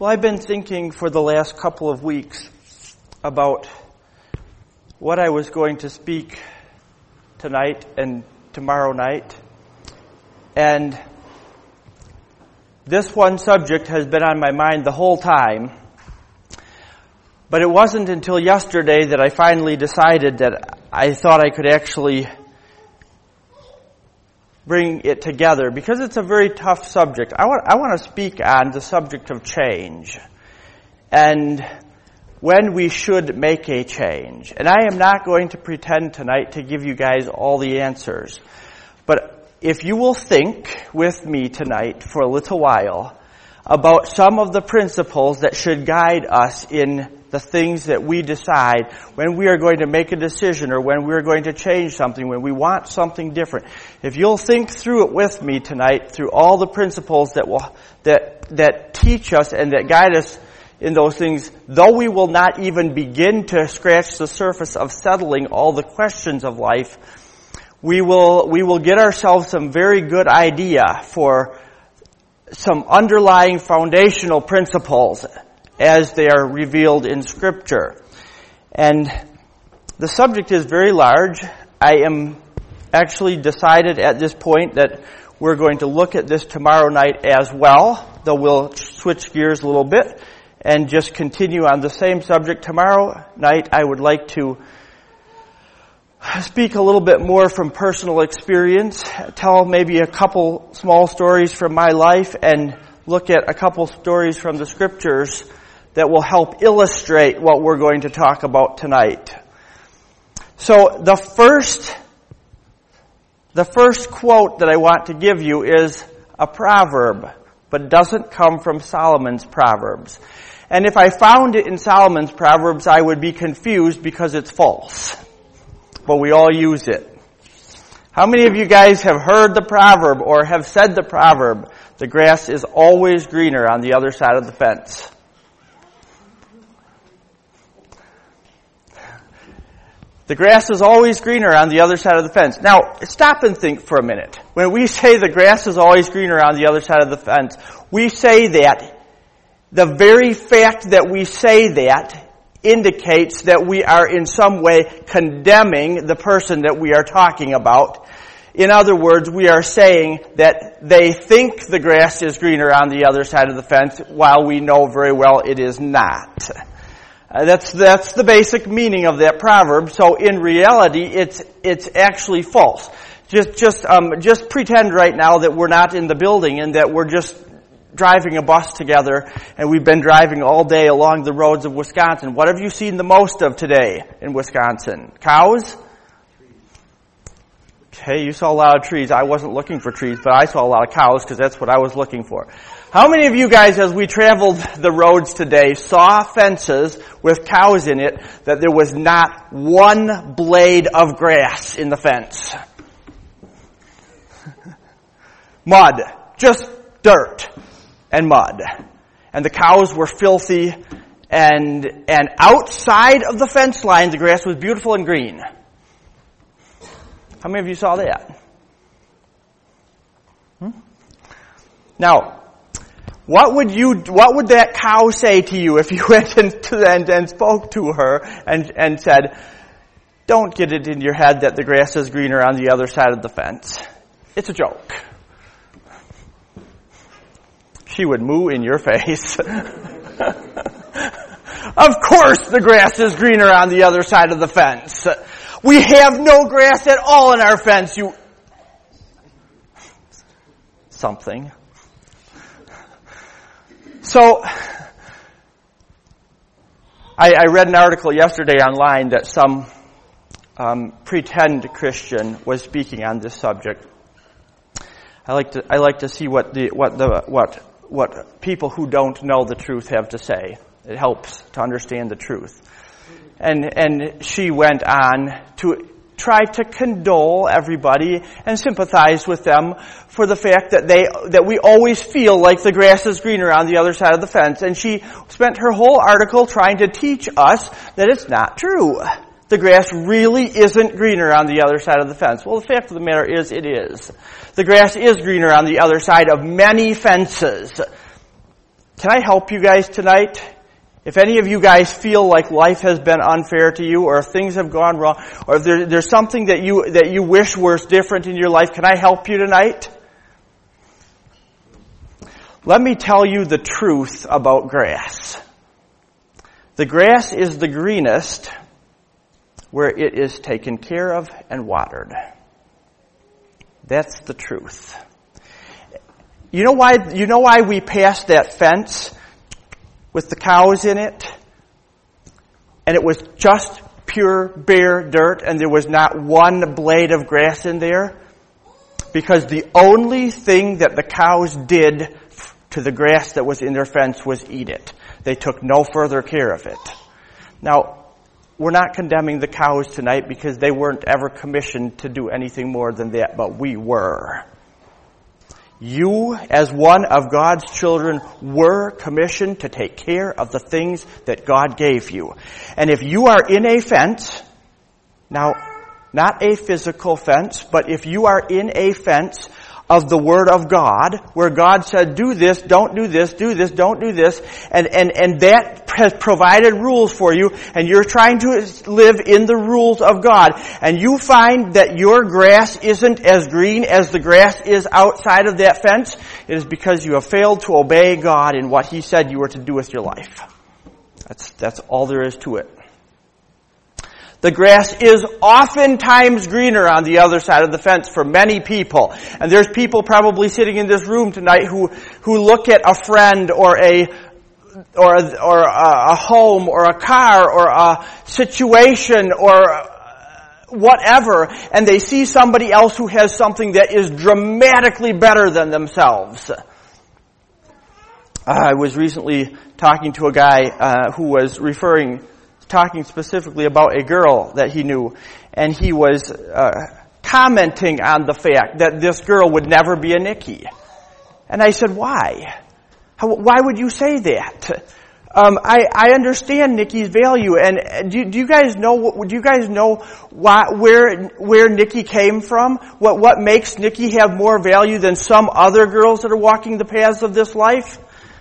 Well, I've been thinking for the last couple of weeks about what I was going to speak tonight and tomorrow night. And this one subject has been on my mind the whole time. But it wasn't until yesterday that I finally decided that I thought I could actually bring it together, because it's a very tough subject. I want to speak on the subject of change and when we should make a change. And I am not going to pretend tonight to give you guys all the answers. But if you will think with me tonight for a little while about some of the principles that should guide us in the things that we decide when we are going to make a decision or when we're going to change something, when we want something different. If you'll think through it with me tonight, through all the principles that teach us and that guide us in those things, though we will not even begin to scratch the surface of settling all the questions of life, we will get ourselves some very good idea for some underlying foundational principles as they are revealed in Scripture. And the subject is very large. I am actually decided at this point that we're going to look at this tomorrow night as well, though we'll switch gears a little bit and just continue on the same subject. Tomorrow night I would like to speak a little bit more from personal experience, tell maybe a couple small stories from my life, and look at a couple stories from the Scriptures that will help illustrate what we're going to talk about tonight. So the first quote that I want to give you is a proverb, but doesn't come from Solomon's Proverbs. And if I found it in Solomon's Proverbs, I would be confused because it's false. But we all use it. How many of you guys have heard the proverb or have said the proverb, the grass is always greener on the other side of the fence? The grass is always greener on the other side of the fence. Now, stop and think for a minute. When we say the grass is always greener on the other side of the fence, we say that, the very fact that we say that indicates that we are in some way condemning the person that we are talking about. In other words, we are saying that they think the grass is greener on the other side of the fence, while we know very well it is not. That's the basic meaning of that proverb. So in reality, it's actually false. Just pretend right now that we're not in the building and that we're just driving a bus together, and we've been driving all day along the roads of Wisconsin. What have you seen the most of today in Wisconsin? Cows? Okay, you saw a lot of trees. I wasn't looking for trees, but I saw a lot of cows because that's what I was looking for. How many of you guys, as we traveled the roads today, saw fences with cows in it that there was not one blade of grass in the fence? Mud. Just dirt and mud. And the cows were filthy, and outside of the fence line, the grass was beautiful and green. How many of you saw that? Now, what would that cow say to you if you went and spoke to her and said, "Don't get it in your head that the grass is greener on the other side of the fence. It's a joke." She would moo in your face. Of course the grass is greener on the other side of the fence. We have no grass at all in our fence, you... something. So, I read an article yesterday online that some pretend Christian was speaking on this subject. I like to see what people who don't know the truth have to say. It helps to understand the truth. And she went on to try to condole everybody and sympathize with them for the fact that we always feel like the grass is greener on the other side of the fence. And she spent her whole article trying to teach us that it's not true. The grass really isn't greener on the other side of the fence. Well, the fact of the matter is, it is. The grass is greener on the other side of many fences. Can I help you guys tonight? If any of you guys feel like life has been unfair to you, or if things have gone wrong, or if there's something that you wish was different in your life, can I help you tonight? Let me tell you the truth about grass. The grass is the greenest where it is taken care of and watered. That's the truth. You know why we passed that fence with the cows in it? And it was just pure bare dirt and there was not one blade of grass in there? Because the only thing that the cows did to the grass that was in their fence was eat it. They took no further care of it. Now, we're not condemning the cows tonight because they weren't ever commissioned to do anything more than that, but we were. You, as one of God's children, were commissioned to take care of the things that God gave you. And if you are in a fence, now, not a physical fence, but if you are in a fence of the Word of God, where God said, do this, don't do this, don't do this, and that has provided rules for you, and you're trying to live in the rules of God, and you find that your grass isn't as green as the grass is outside of that fence, it is because you have failed to obey God in what He said you were to do with your life. That's all there is to it. The grass is oftentimes greener on the other side of the fence for many people. And there's people probably sitting in this room tonight who look at a friend or a home or a car or a situation or whatever, and they see somebody else who has something that is dramatically better than themselves. I was recently talking to a guy who was talking specifically about a girl that he knew, and he was commenting on the fact that this girl would never be a Nikki. And I said, why? Why would you say that? I understand Nikki's value, and do you guys know? Do you guys know where Nikki came from? What makes Nikki have more value than some other girls that are walking the paths of this life?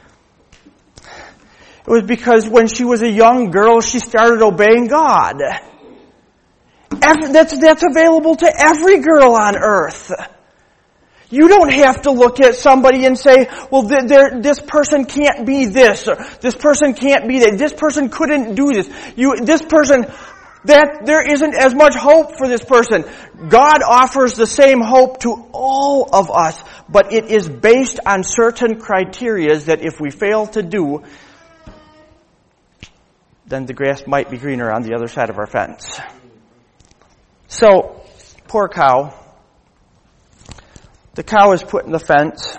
It was because when she was a young girl, she started obeying God. That's available to every girl on earth. You don't have to look at somebody and say, well, this person can't be this, or this person can't be that, this person couldn't do this. There isn't as much hope for this person. God offers the same hope to all of us, but it is based on certain criteria that if we fail to do, then the grass might be greener on the other side of our fence. So, poor cow. The cow is put in the fence,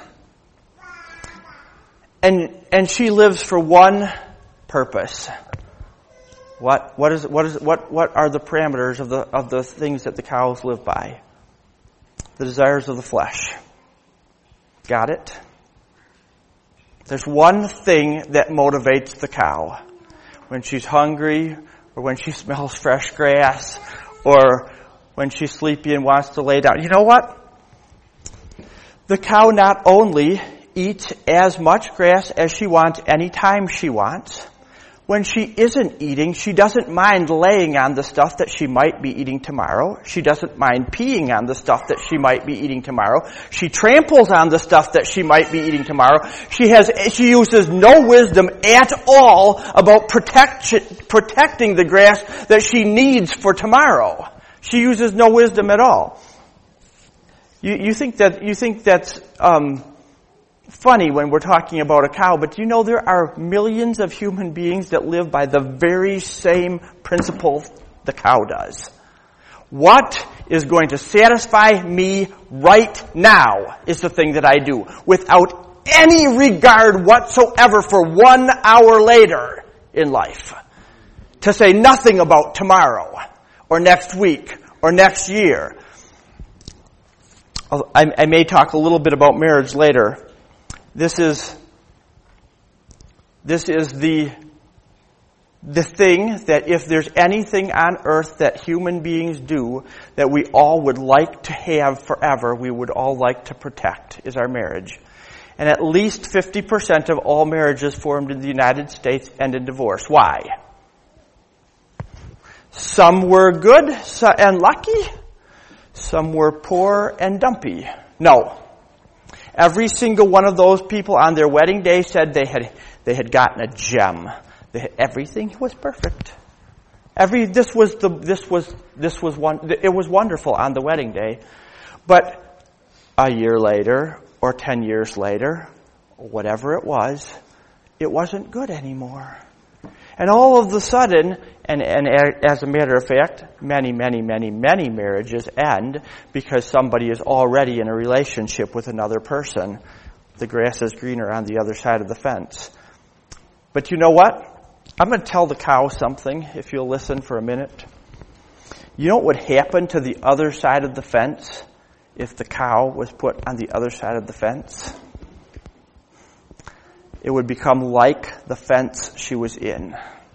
and she lives for one purpose. What are the parameters of the things that the cows live by? The desires of the flesh. Got it? There's one thing that motivates the cow. When she's hungry, or when she smells fresh grass, or when she's sleepy and wants to lay down. You know what? The cow not only eats as much grass as she wants anytime she wants. When she isn't eating, she doesn't mind laying on the stuff that she might be eating tomorrow. She doesn't mind peeing on the stuff that she might be eating tomorrow. She tramples on the stuff that she might be eating tomorrow. She uses no wisdom at all about protecting the grass that she needs for tomorrow. She uses no wisdom at all. You think that's funny when we're talking about a cow, but do you know there are millions of human beings that live by the very same principle the cow does? What is going to satisfy me right now is the thing that I do, without any regard whatsoever for 1 hour later in life. To say nothing about tomorrow, or next week, or next year. I may talk a little bit about marriage later. This is the thing that if there's anything on earth that human beings do that we all would like to have forever, we would all like to protect, is our marriage. And at least 50% of all marriages formed in the United States end in divorce. Why? Some were good and lucky. Some were poor and dumpy. No. Every single one of those people on their wedding day said they had gotten a gem. Everything was perfect. It was wonderful on the wedding day. But a year later, or 10 years later, whatever it wasn't good anymore. And all of a sudden, and as a matter of fact, many marriages end because somebody is already in a relationship with another person. The grass is greener on the other side of the fence. But you know what? I'm going to tell the cow something, if you'll listen for a minute. You know what would happen to the other side of the fence if the cow was put on the other side of the fence? It would become like the fence she was in.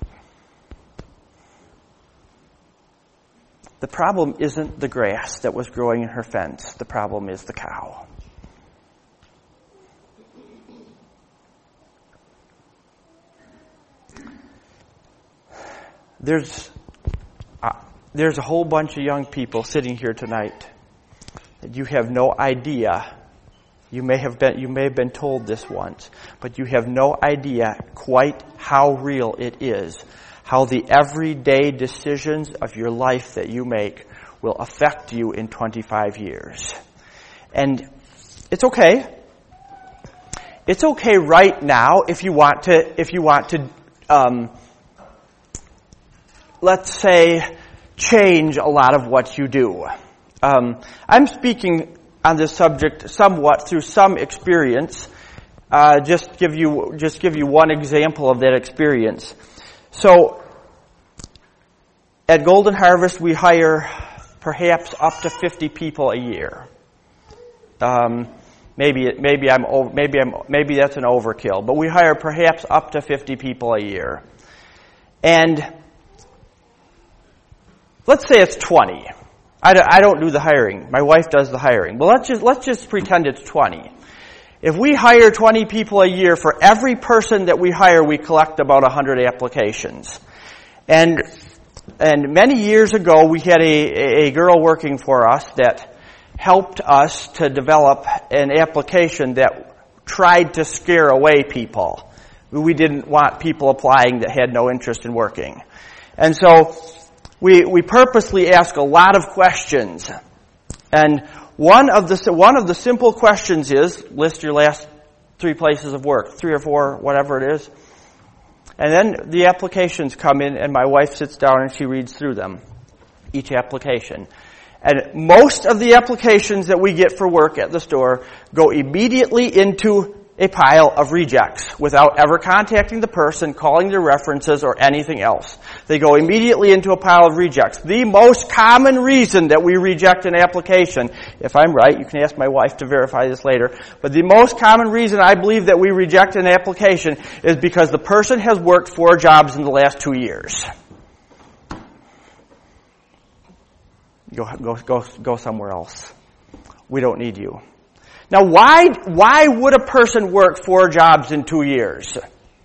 The problem isn't the grass that was growing in her fence. The problem is the cow. There's a whole bunch of young people sitting here tonight that you have no idea. You may have been told this once, but you have no idea quite how real it is, how the everyday decisions of your life that you make will affect you in 25 years. And it's okay. It's okay right now if you want to let's say, change a lot of what you do. I'm speaking on this subject somewhat through some experience. Just give you one example of that experience. So, at Golden Harvest, we hire perhaps up to 50 people a year. Maybe that's an overkill, but we hire perhaps up to 50 people a year. And let's say it's 20. I don't do the hiring. My wife does the hiring. But let's just pretend it's 20. If we hire 20 people a year, for every person that we hire, we collect about 100 applications. And many years ago, we had a girl working for us that helped us to develop an application that tried to scare away people. We didn't want people applying that had no interest in working. And so we purposely ask a lot of questions. And one of the simple questions is, list your last 3 places of work, 3 or 4, whatever it is. And then the applications come in, and my wife sits down and she reads through them, each application. And most of the applications that we get for work at the store go immediately into a pile of rejects without ever contacting the person, calling their references, or anything else. They go immediately into a pile of rejects. The most common reason that we reject an application, if I'm right, you can ask my wife to verify this later, but the most common reason I believe that we reject an application is because the person has worked 4 jobs in the last 2 years. Go somewhere else. We don't need you. Now, why would a person work 4 jobs in 2 years?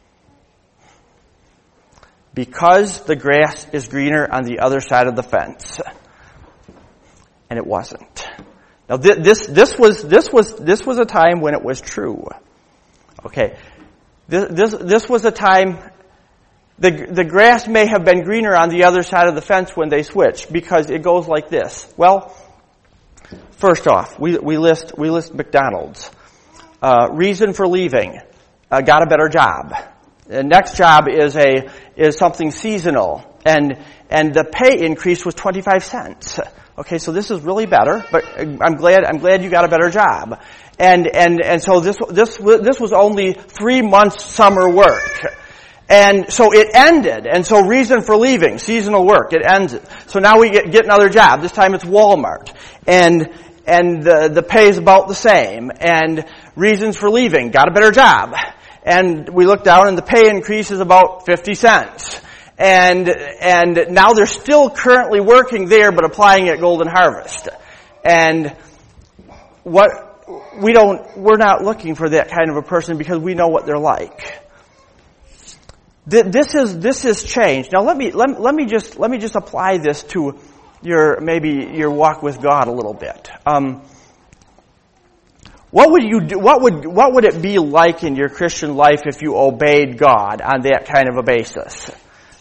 Because the grass is greener on the other side of the fence. And it wasn't. Now, this was a time when it was true. Okay. This was a time, the grass may have been greener on the other side of the fence when they switched, because it goes like this. Well, first off, we list McDonald's. Reason for leaving, got a better job. The next job is something seasonal, and the pay increase was 25 cents. Okay, so this is really better, but I'm glad you got a better job. And so this was only 3 months summer work. And so it ended. And so reason for leaving, seasonal work, it ends. So now we get another job. This time it's Walmart. And the pay is about the same. And reasons for leaving, got a better job. And we look down and the pay increase is about 50 cents. And now they're still currently working there but applying at Golden Harvest. And what we're not looking for that kind of a person because we know what they're like. This is change. Now let me just apply this to your walk with God a little bit. What would you do? What would it be like in your Christian life if you obeyed God on that kind of a basis?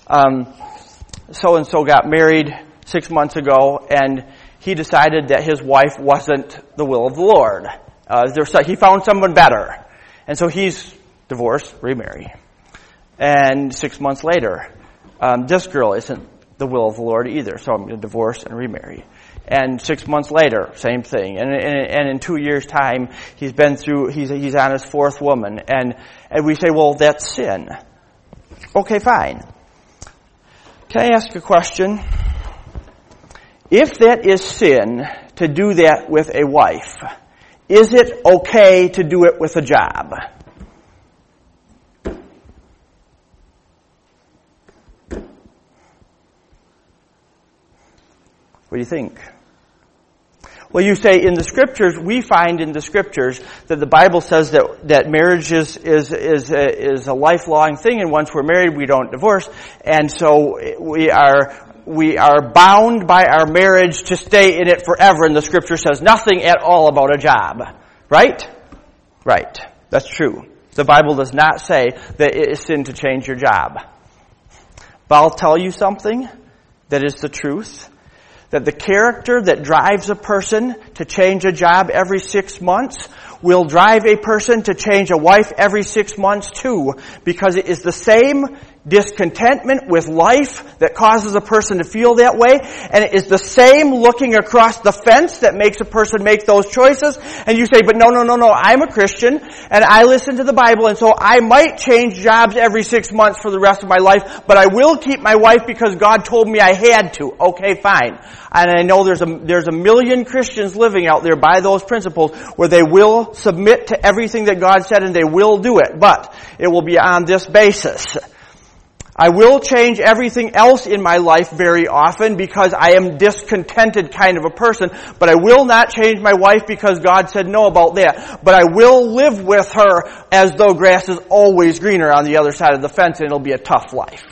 So and so got married 6 months ago, and he decided that his wife wasn't the will of the Lord. He found someone better, and so he's divorced, remarry. And 6 months later, this girl isn't the will of the Lord either, so I'm going to divorce and remarry. And 6 months later, same thing. And in 2 years' time, he's on his fourth woman. And we say, well, that's sin. Okay, fine. Can I ask a question? If that is sin to do that with a wife, is it okay to do it with a job? What do you think? Well, you say in the Scriptures, we find in the Scriptures that the Bible says that marriage is a lifelong thing, and once we're married, we don't divorce, and so we are bound by our marriage to stay in it forever, and the Scripture says nothing at all about a job. Right? Right. That's true. The Bible does not say that it is sin to change your job. But I'll tell you something that is the truth. That the character that drives a person to change a job every 6 months will drive a person to change a wife every 6 months too, because it is the same discontentment with life that causes a person to feel that way, and it is the same looking across the fence that makes a person make those choices. And you say, but no, I'm a Christian, and I listen to the Bible, and so I might change jobs every 6 months for the rest of my life, but I will keep my wife because God told me I had to. Okay, fine. And I know there's a million Christians living out there by those principles where they will submit to everything that God said and they will do it, but it will be on this basis. I will change everything else in my life very often because I am discontented kind of a person, but I will not change my wife because God said no about that. But I will live with her as though grass is always greener on the other side of the fence, and it'll be a tough life.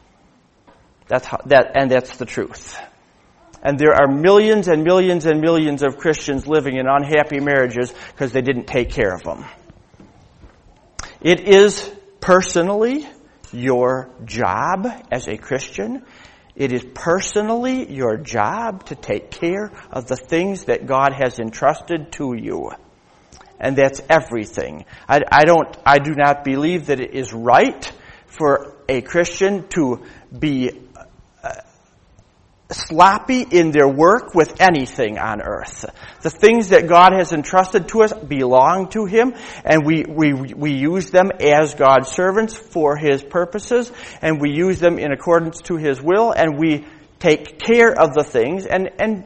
That's the truth. And there are millions and millions and millions of Christians living in unhappy marriages because they didn't take care of them. It is personally your job as a Christian. It is personally your job to take care of the things that God has entrusted to you. And that's everything. I do not believe that it is right for a Christian to be sloppy in their work with anything on earth. The things that God has entrusted to us belong to Him, and we use them as God's servants for His purposes, and we use them in accordance to His will, and we take care of the things, and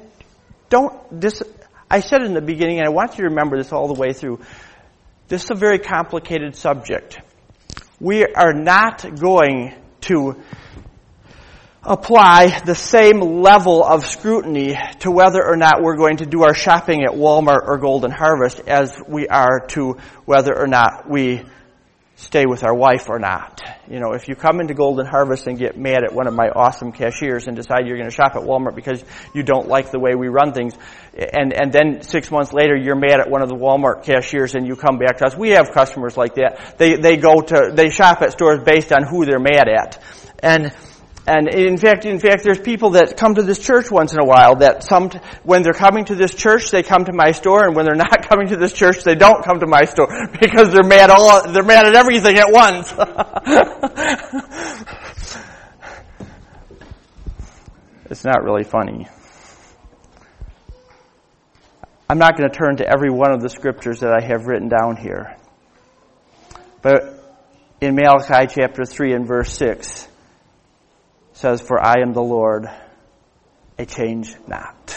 I said in the beginning, and I want you to remember this all the way through, this is a very complicated subject. We are not going to apply the same level of scrutiny to whether or not we're going to do our shopping at Walmart or Golden Harvest as we are to whether or not we stay with our wife or not. You know, if you come into Golden Harvest and get mad at one of my awesome cashiers and decide you're going to shop at Walmart because you don't like the way we run things, and then 6 months later you're mad at one of the Walmart cashiers and you come back to us. We have customers like that. They shop at stores based on who they're mad at. And in fact, there's people that come to this church once in a while that when they're coming to this church, they come to my store, and when they're not coming to this church, they don't come to my store because they're mad at everything at once. It's not really funny. I'm not going to turn to every one of the scriptures that I have written down here. But in Malachi chapter 3 and verse 6, says, "For I am the Lord, I change not."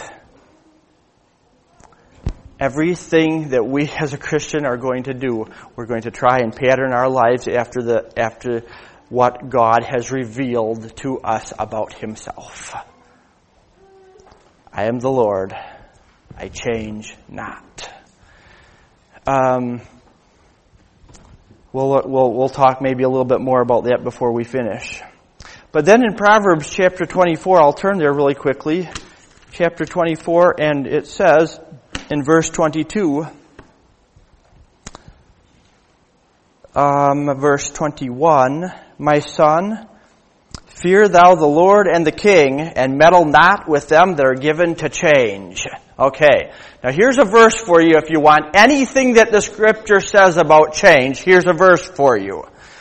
Everything that we as a Christian are going to do, we're going to try and pattern our lives after what God has revealed to us about Himself. I am the Lord, I change not. We'll talk maybe a little bit more about that before we finish. But then in Proverbs chapter 24, I'll turn there really quickly. Chapter 24, and it says in verse 22, verse 21, "My son, fear thou the Lord and the king, and meddle not with them that are given to change." Okay. Now here's a verse for you if you want anything that the scripture says about change. Here's a verse for you.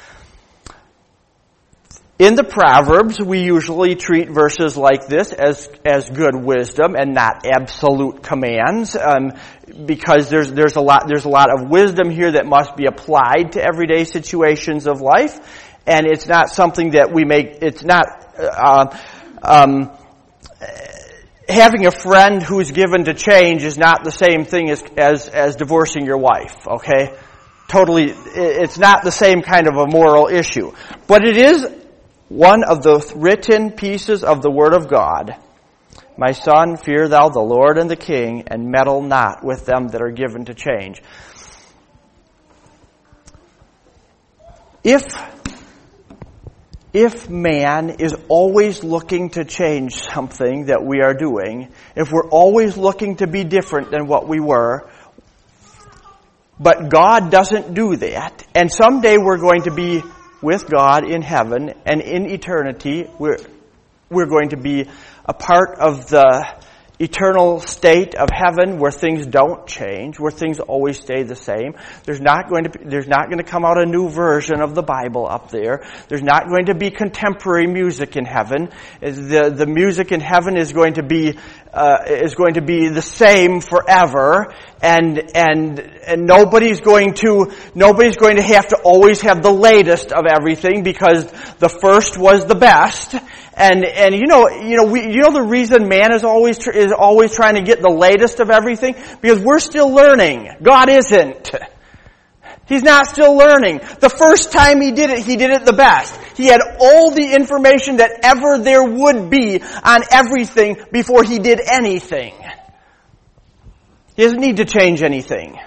In the Proverbs, we usually treat verses like this as good wisdom and not absolute commands, because there's a lot of wisdom here that must be applied to everyday situations of life, and it's not something that we make. It's not having a friend who's given to change is not the same thing as divorcing your wife. Okay, totally, it's not the same kind of a moral issue, but it is one of the written pieces of the Word of God. "My son, fear thou the Lord and the king, and meddle not with them that are given to change." If man is always looking to change something that we are doing, if we're always looking to be different than what we were, but God doesn't do that, and someday we're going to be with God in heaven, and in eternity, we're going to be a part of the eternal state of heaven where things don't change, where things always stay the same. There's not going to come out a new version of the Bible up there. There's not going to be contemporary music in heaven. The music in heaven is going to be the same forever, and nobody's going to have to always have the latest of everything, because the first was the best. And the reason man is always trying to get the latest of everything, because we're still learning. God isn't. He's not still learning. The first time he did it the best. He had all the information that ever there would be on everything before he did anything. He doesn't need to change anything.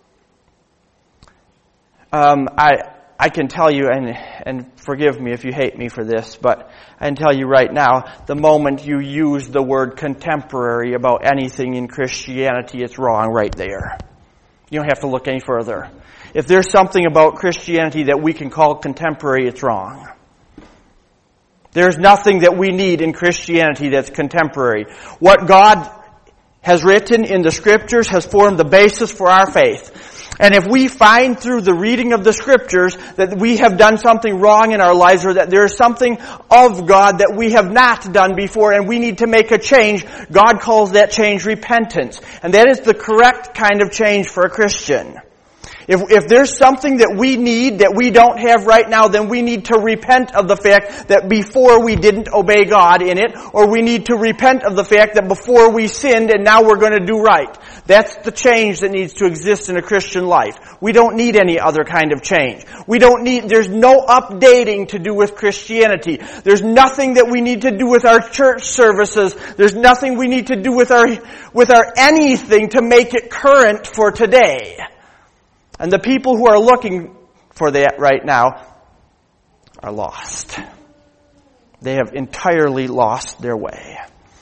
I can tell you, and forgive me if you hate me for this, but I can tell you right now, the moment you use the word contemporary about anything in Christianity, it's wrong right there. You don't have to look any further. If there's something about Christianity that we can call contemporary, it's wrong. There's nothing that we need in Christianity that's contemporary. What God has written in the Scriptures has formed the basis for our faith. And if we find through the reading of the Scriptures that we have done something wrong in our lives, or that there is something of God that we have not done before and we need to make a change, God calls that change repentance. And that is the correct kind of change for a Christian. If there's something that we need that we don't have right now, then we need to repent of the fact that before we didn't obey God in it, or we need to repent of the fact that before we sinned and now we're going to do right. That's the change that needs to exist in a Christian life. We don't need any other kind of change. There's no updating to do with Christianity. There's nothing that we need to do with our church services. There's nothing we need to do with our anything to make it current for today. And the people who are looking for that right now are lost. They have entirely lost their way.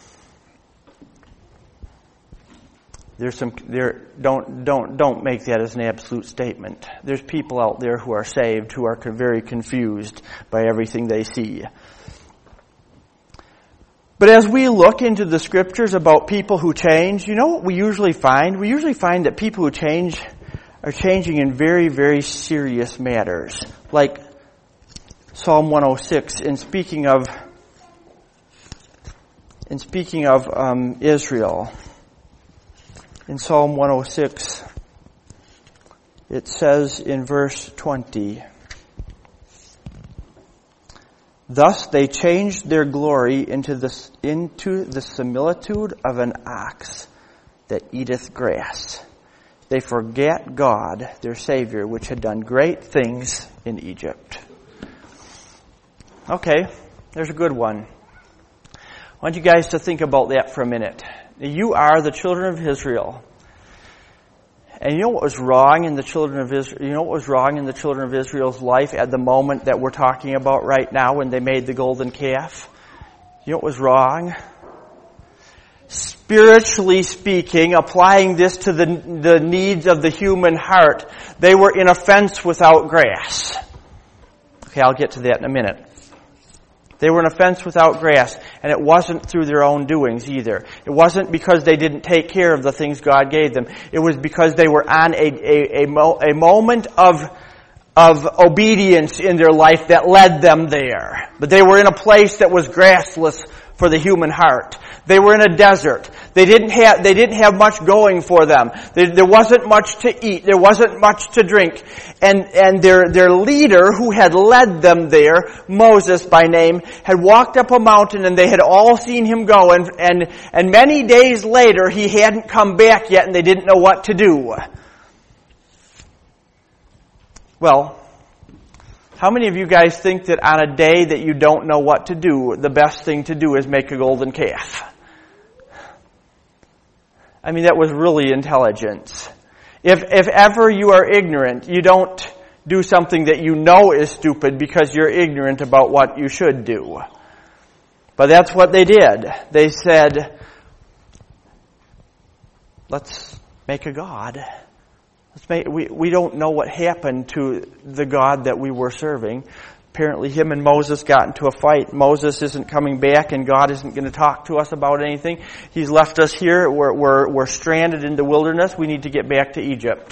Don't make that as an absolute statement. There's people out there who are saved who are very confused by everything they see. But as we look into the Scriptures about people who change, you know what we usually find? We usually find that people who change are changing in very, very serious matters. Like Psalm 106, in speaking of Israel. In Psalm 106, it says in verse 20, "Thus they changed their glory into the similitude of an ox that eateth grass. They forget God, their Savior, which had done great things in Egypt." Okay, there's a good one. I want you guys to think about that for a minute. You are the children of Israel. And you know what was wrong in the children of Israel? You know what was wrong in the children of Israel's life at the moment that we're talking about right now when they made the golden calf? You know what was wrong? Spiritually speaking, applying this to the needs of the human heart, they were in a fence without grass. Okay, I'll get to that in a minute. They were in a fence without grass, and it wasn't through their own doings either. It wasn't because they didn't take care of the things God gave them. It was because they were on a moment of obedience in their life that led them there. But they were in a place that was grassless for the human heart. They were in a desert. They didn't have much going for them. There wasn't much to eat. There wasn't much to drink. And their leader who had led them there, Moses by name, had walked up a mountain and they had all seen him go. And many days later he hadn't come back yet and they didn't know what to do. Well, how many of you guys think that on a day that you don't know what to do, the best thing to do is make a golden calf? I mean, that was really intelligence. If ever you are ignorant, you don't do something that you know is stupid because you're ignorant about what you should do. But that's what they did. They said, let's make a god. We don't know what happened to the God that we were serving. Apparently him and Moses got into a fight. Moses isn't coming back and God isn't going to talk to us about anything. He's left us here. We're stranded in the wilderness. We need to get back to Egypt.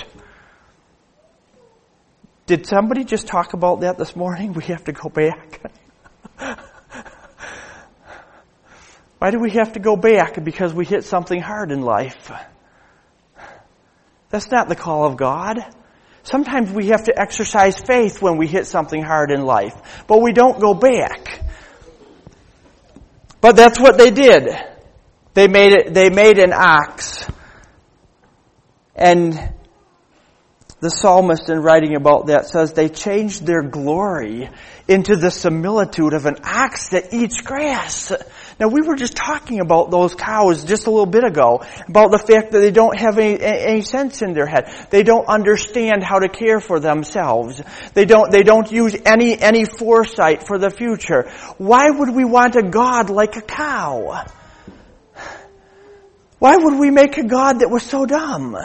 Did somebody just talk about that this morning? We have to go back. Why do we have to go back? Because we hit something hard in life. That's not the call of God. Sometimes we have to exercise faith when we hit something hard in life, but we don't go back. But that's what they did. They made an ox. And the psalmist in writing about that says they changed their glory into the similitude of an ox that eats grass. Now, we were just talking about those cows just a little bit ago, about the fact that they don't have any sense in their head. They don't understand how to care for themselves. They don't use any foresight for the future. Why would we want a God like a cow? Why would we make a God that was so dumb?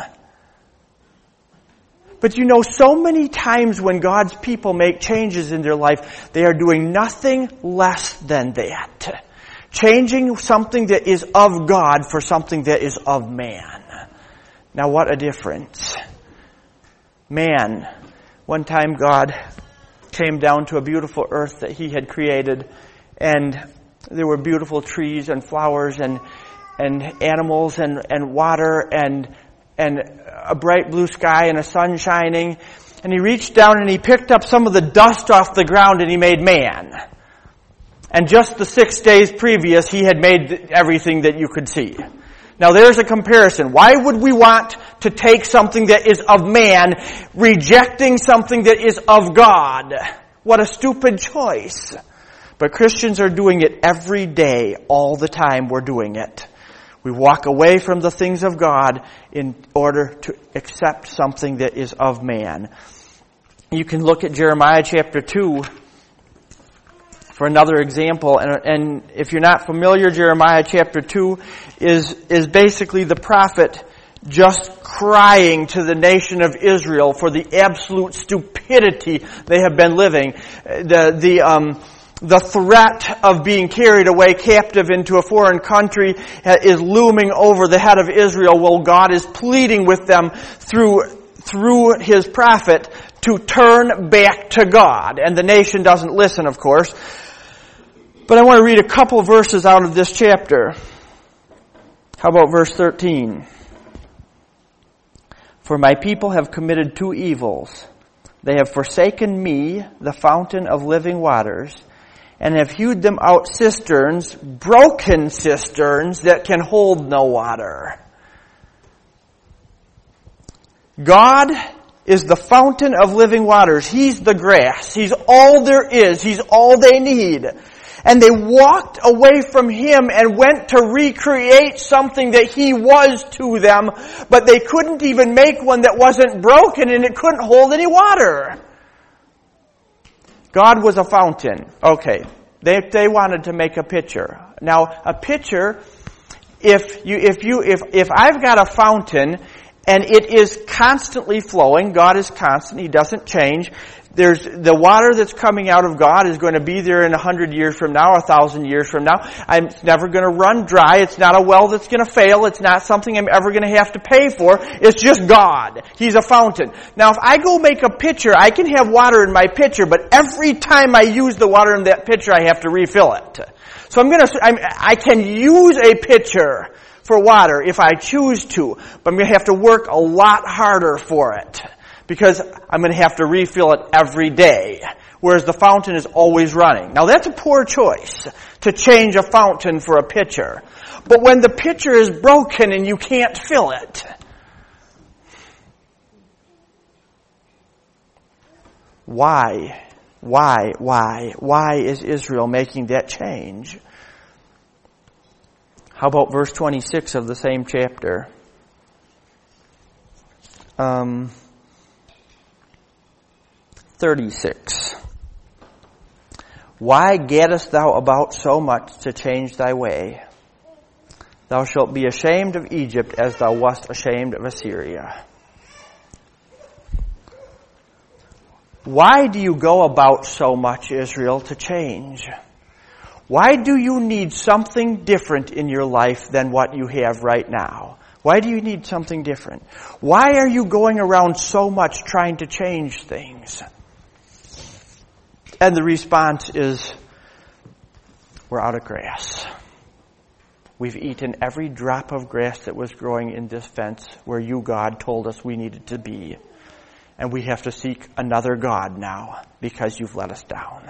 But you know, so many times when God's people make changes in their life, they are doing nothing less than that. Changing something that is of God for something that is of man. Now what a difference. Man. One time God came down to a beautiful earth that He had created, and there were beautiful trees and flowers and animals and water and a bright blue sky and a sun shining. And He reached down and He picked up some of the dust off the ground and He made man. And just the 6 days previous, He had made everything that you could see. Now there's a comparison. Why would we want to take something that is of man, rejecting something that is of God? What a stupid choice. But Christians are doing it every day, all the time we're doing it. We walk away from the things of God in order to accept something that is of man. You can look at Jeremiah chapter 2 for another example. And if you're not familiar, Jeremiah chapter 2 is basically the prophet just crying to the nation of Israel for the absolute stupidity they have been living. The threat of being carried away captive into a foreign country is looming over the head of Israel. Well, God is pleading with them through His prophet to turn back to God. And the nation doesn't listen, of course. But I want to read a couple verses out of this chapter. How about verse 13? For my people have committed 2 evils. They have forsaken me, the fountain of living waters, and have hewed them out cisterns, broken cisterns that can hold no water. God is the fountain of living waters. He's the grass. He's all there is. He's all they need. And they walked away from Him and went to recreate something that He was to them, but they couldn't even make one that wasn't broken and it couldn't hold any water. God was a fountain. Okay. They wanted to make a pitcher. Now, a pitcher, if I've got a fountain and it is constantly flowing, God is constant, He doesn't change. There's the water that's coming out of God is going to be there in 100 years from now, 1,000 years from now. It's never going to run dry. It's not a well that's going to fail. It's not something I'm ever going to have to pay for. It's just God. He's a fountain. Now, if I go make a pitcher, I can have water in my pitcher, but every time I use the water in that pitcher, I have to refill it. So I can use a pitcher for water if I choose to, but I'm going to have to work a lot harder for it, because I'm going to have to refill it every day, whereas the fountain is always running. Now that's a poor choice, to change a fountain for a pitcher. But when the pitcher is broken and you can't fill it, why is Israel making that change? How about verse 26 of the same chapter? 36. Why gaddest thou about so much to change thy way? Thou shalt be ashamed of Egypt as thou wast ashamed of Assyria. Why do you go about so much, Israel, to change? Why do you need something different in your life than what you have right now? Why do you need something different? Why are you going around so much trying to change things? And the response is, we're out of grass. We've eaten every drop of grass that was growing in this fence where you, God, told us we needed to be. And we have to seek another God now because you've let us down.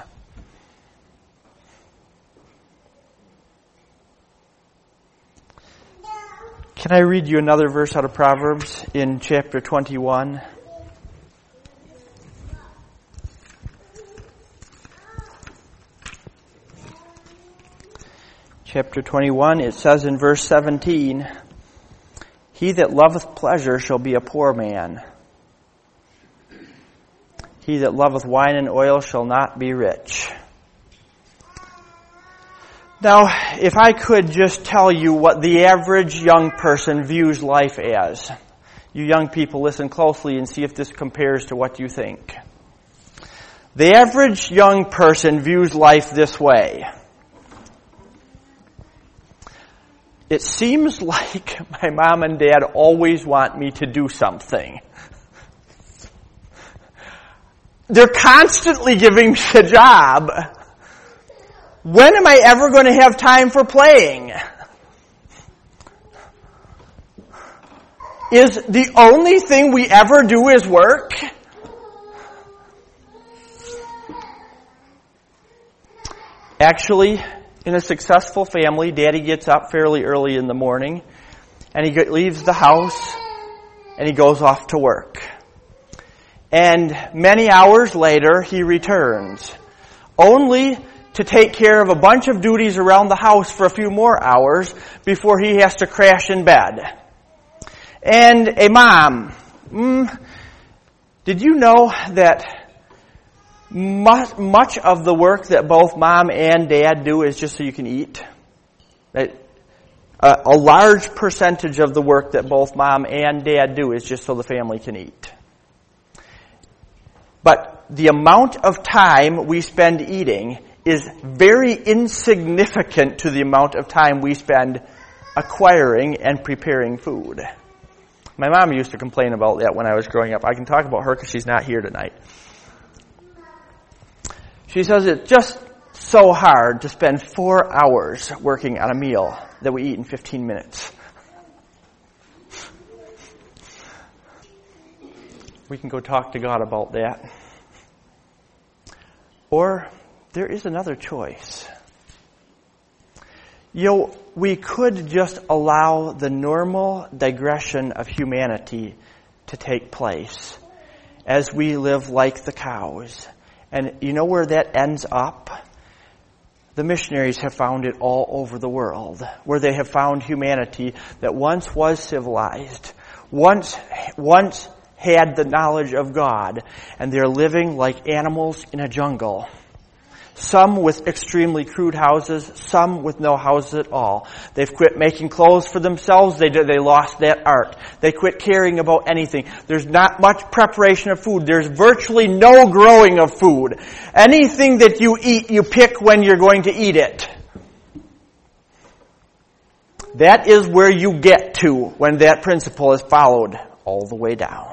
Can I read you another verse out of Proverbs in chapter 21? Chapter 21, it says in verse 17, He that loveth pleasure shall be a poor man. He that loveth wine and oil shall not be rich. Now, if I could just tell you what the average young person views life as. You young people, listen closely and see if this compares to what you think. The average young person views life this way. It seems like my mom and dad always want me to do something. They're constantly giving me a job. When am I ever going to have time for playing? Is the only thing we ever do is work? Actually, in a successful family, Daddy gets up fairly early in the morning, and he leaves the house, and he goes off to work. And many hours later, he returns, only to take care of a bunch of duties around the house for a few more hours before he has to crash in bed. And a mom, did you know that much of the work that both mom and dad do is just so you can eat? That a large percentage of the work that both mom and dad do is just so the family can eat. But the amount of time we spend eating is very insignificant to the amount of time we spend acquiring and preparing food. My mom used to complain about that when I was growing up. I can talk about her because she's not here tonight. She says it's just so hard to spend 4 hours working on a meal that we eat in 15 minutes. We can go talk to God about that. Or there is another choice. We could just allow the normal digression of humanity to take place as we live like the cows. And you know where that ends up? The missionaries have found it all over the world, where they have found humanity that once was civilized, once had the knowledge of God, and they're living like animals in a jungle. Some with extremely crude houses, some with no houses at all. They've quit making clothes for themselves. They lost that art. They quit caring about anything. There's not much preparation of food. There's virtually no growing of food. Anything that you eat, you pick when you're going to eat it. That is where you get to when that principle is followed all the way down.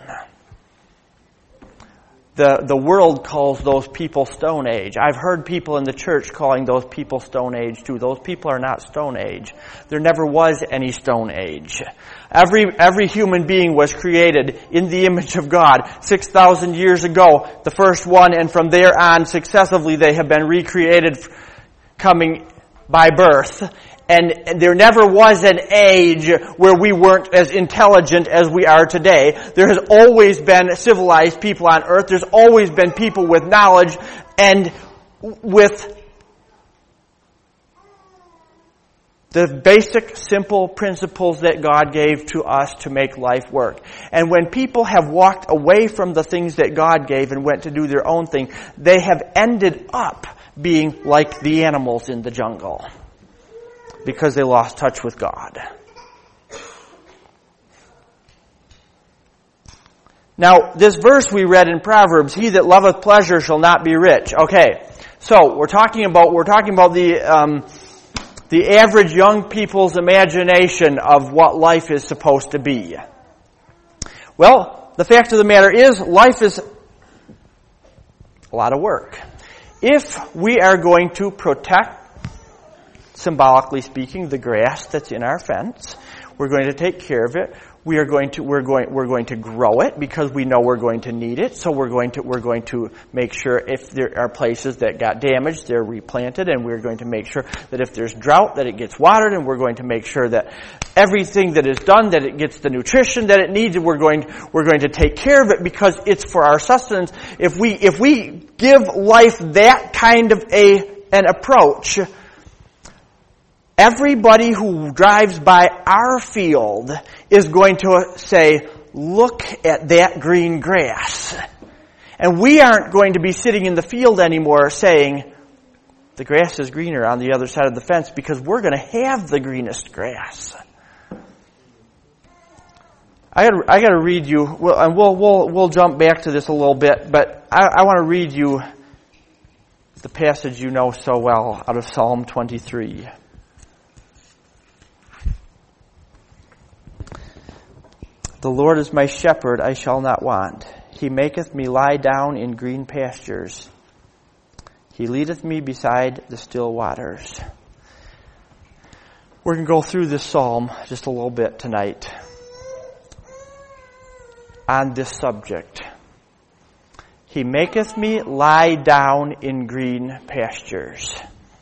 The world calls those people Stone Age. I've heard people in the church calling those people Stone Age too. Those people are not Stone Age. There never was any Stone Age. Every human being was created in the image of God 6,000 years ago, the first one, and from there on successively they have been recreated coming by birth. And there never was an age where we weren't as intelligent as we are today. There has always been civilized people on earth. There's always been people with knowledge and with the basic, simple principles that God gave to us to make life work. And when people have walked away from the things that God gave and went to do their own thing, they have ended up being like the animals in the jungle, because they lost touch with God. Now, this verse we read in Proverbs, he that loveth pleasure shall not be rich. Okay, so we're talking about the average young people's imagination of what life is supposed to be. Well, the fact of the matter is, life is a lot of work. If we are going to protect, symbolically speaking, the grass that's in our fence, we're going to take care of it. We're going to grow it because we know we're going to need it. So we're going to make sure if there are places that got damaged, they're replanted, and we're going to make sure that if there's drought, that it gets watered, and we're going to make sure that everything that is done, that it gets the nutrition that it needs, and we're going to take care of it because it's for our sustenance. If we give life that kind of an approach, everybody who drives by our field is going to say, look at that green grass. And we aren't going to be sitting in the field anymore saying, the grass is greener on the other side of the fence, because we're going to have the greenest grass. I got to read you, and we'll jump back to this a little bit, but I want to read you the passage you know so well out of Psalm 23. The Lord is my shepherd, I shall not want. He maketh me lie down in green pastures. He leadeth me beside the still waters. We're going to go through this psalm just a little bit tonight on this subject. He maketh me lie down in green pastures.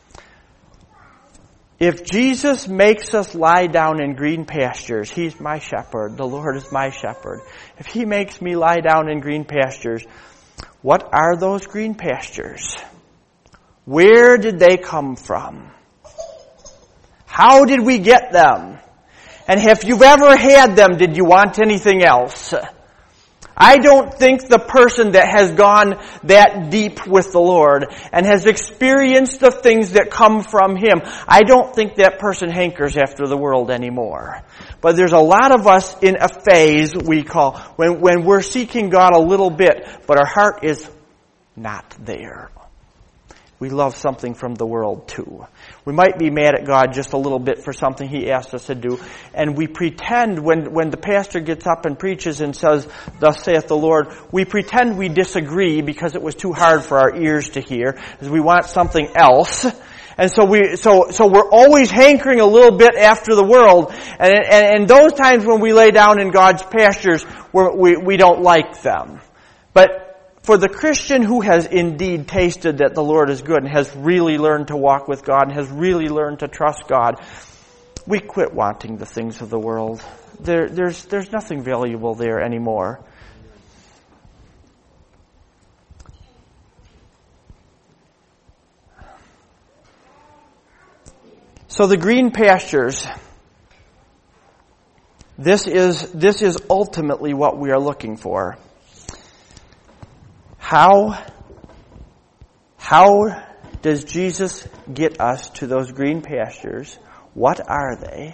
If Jesus makes us lie down in green pastures, He's my shepherd. The Lord is my shepherd. If He makes me lie down in green pastures, what are those green pastures? Where did they come from? How did we get them? And if you've ever had them, did you want anything else? I don't think the person that has gone that deep with the Lord and has experienced the things that come from Him, I don't think that person hankers after the world anymore. But there's a lot of us in a phase we call, when we're seeking God a little bit, but our heart is not there. We love something from the world too. We might be mad at God just a little bit for something He asked us to do. And we pretend when the pastor gets up and preaches and says, thus saith the Lord, we pretend we disagree because it was too hard for our ears to hear, because we want something else. And so we're always hankering a little bit after the world. And those times when we lay down in God's pastures, we don't like them. But for the Christian who has indeed tasted that the Lord is good and has really learned to walk with God and has really learned to trust God, we quit wanting the things of the world. There's nothing valuable there anymore. So the green pastures, this is ultimately what we are looking for. How does Jesus get us to those green pastures? What are they?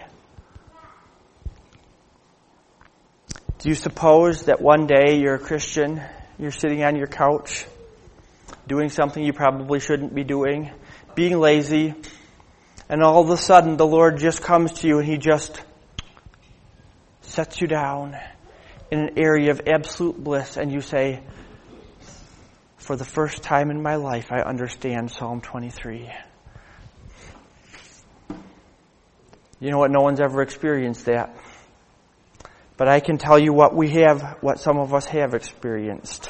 Do you suppose that one day you're a Christian, you're sitting on your couch, doing something you probably shouldn't be doing, being lazy, and all of a sudden the Lord just comes to you and He just sets you down in an area of absolute bliss, and you say, for the first time in my life, I understand Psalm 23. You know what? No one's ever experienced that. But I can tell you what some of us have experienced.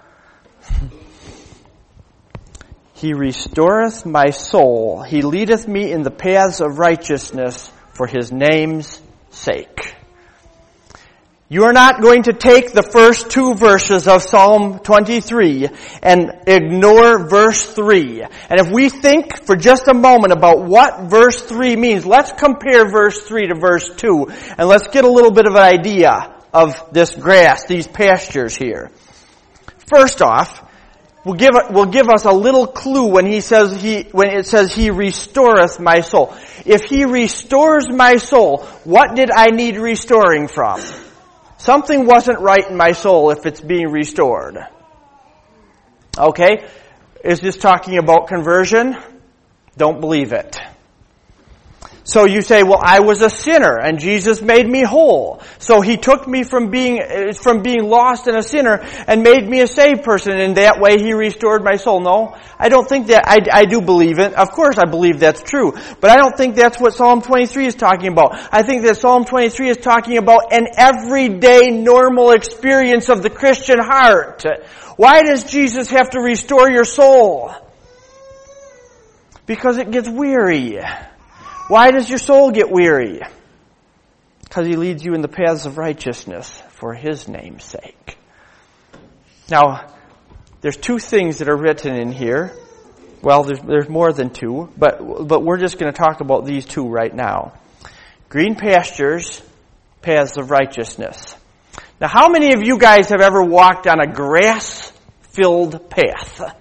He restoreth my soul. He leadeth me in the paths of righteousness for His name's sake. You are not going to take the first two verses of Psalm 23 and ignore verse 3. And if we think for just a moment about what verse 3 means, let's compare verse 3 to verse 2, and let's get a little bit of an idea of this grass, these pastures here. First off, will give us a little clue when it says He restoreth my soul. If He restores my soul, what did I need restoring from? Something wasn't right in my soul if it's being restored. Okay? Is this talking about conversion? Don't believe it. So you say, well, I was a sinner and Jesus made me whole. So He took me from being lost and a sinner and made me a saved person. And in that way He restored my soul. No, I don't think that. I do believe it. Of course I believe that's true. But I don't think that's what Psalm 23 is talking about. I think that Psalm 23 is talking about an everyday normal experience of the Christian heart. Why does Jesus have to restore your soul? Because it gets weary. Why does your soul get weary? Because He leads you in the paths of righteousness for His name's sake. Now, there's two things that are written in here. Well, there's more than two, but we're just going to talk about these two right now. Green pastures, paths of righteousness. Now, how many of you guys have ever walked on a grass-filled path?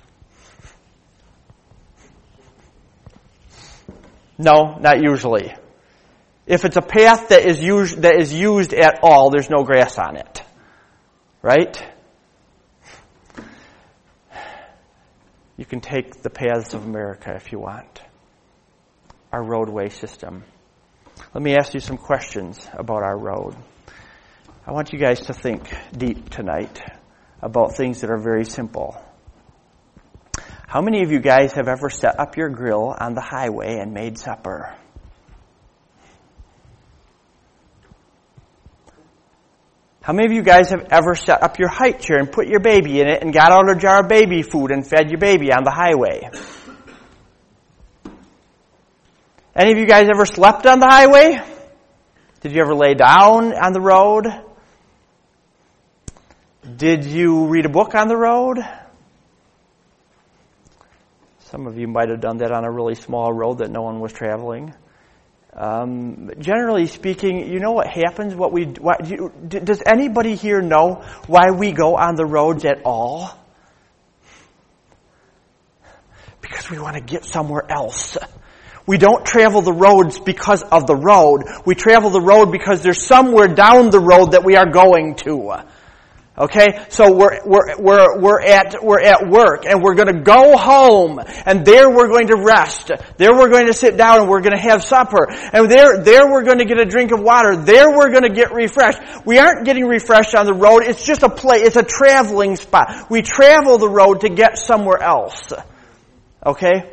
No, not usually. If it's a path that is used at all, there's no grass on it. Right? You can take the paths of America if you want. Our roadway system. Let me ask you some questions about our road. I want you guys to think deep tonight about things that are very simple. How many of you guys have ever set up your grill on the highway and made supper? How many of you guys have ever set up your high chair and put your baby in it and got out a jar of baby food and fed your baby on the highway? Any of you guys ever slept on the highway? Did you ever lay down on the road? Did you read a book on the road? Some of you might have done that on a really small road that no one was traveling. Generally speaking, you know what happens? Does anybody here know why we go on the roads at all? Because we want to get somewhere else. We don't travel the roads because of the road. We travel the road because there's somewhere down the road that we are going to. Okay, so we're at work and we're going to go home, and there we're going to rest. There we're going to sit down and we're going to have supper, and there we're going to get a drink of water. There we're going to get refreshed. We aren't getting refreshed on the road. It's just a place. It's a traveling spot. We travel the road to get somewhere else. Okay,